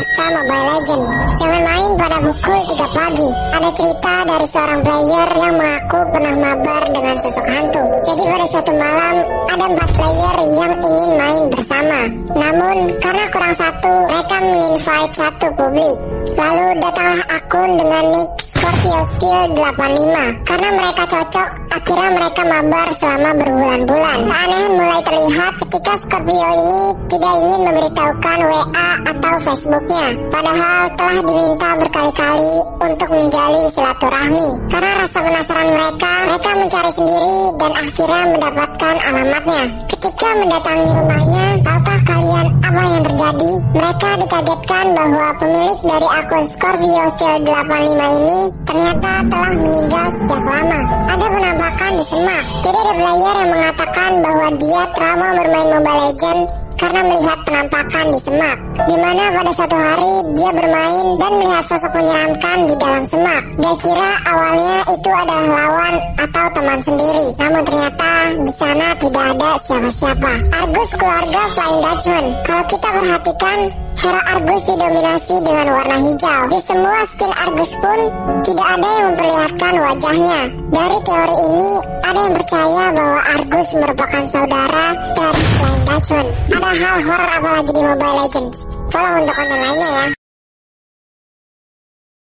pasca Mobile Legends. Jangan main pada pukul 3 pagi. Ada cerita dari seorang player yang mengaku pernah mabar dengan sosok hantu. Jadi pada suatu malam ada 4 player yang ingin main bersama. Namun karena kurang satu, mereka menginvite satu publik. Lalu datanglah akun dengan nick Scorpio Steel 85. Karena mereka cocok, akhirnya mereka mabar selama berbulan-bulan. Keanehan mulai terlihat ketika Scorpio ini tidak ingin memberitahukan WA atau Facebooknya, padahal telah diminta berkali-kali untuk menjalin silaturahmi. Karena rasa penasaran mereka mencari sendiri dan akhirnya mendapatkan alamatnya. Ketika mendatangi rumahnya, tahukah kalian apa yang terjadi? Mereka dikagetkan bahwa pemilik dari akun Scorpio Steel 85 ini ternyata telah meninggal sejak lama. Ada penampakan di semak. Jadi ada player yang mengatakan bahwa dia trauma bermain Mobile Legends karena melihat penampakan di semak, di mana pada suatu hari dia bermain dan melihat sosok menyeramkan di dalam semak. Dia kira awalnya itu adalah lawan atau teman sendiri, namun ternyata di sana tidak ada siapa-siapa. Argus keluarga Flying Dutchman. Kalau kita perhatikan, hero Argus didominasi dengan warna hijau. Di semua skin Argus pun tidak ada yang memperlihatkan wajahnya. Dari teori ini, ada yang percaya bahwa Argus merupakan saudara dari Flying Dutchman. Ada hal horor apalagi di Mobile Legends? Follow untuk konten lainnya ya.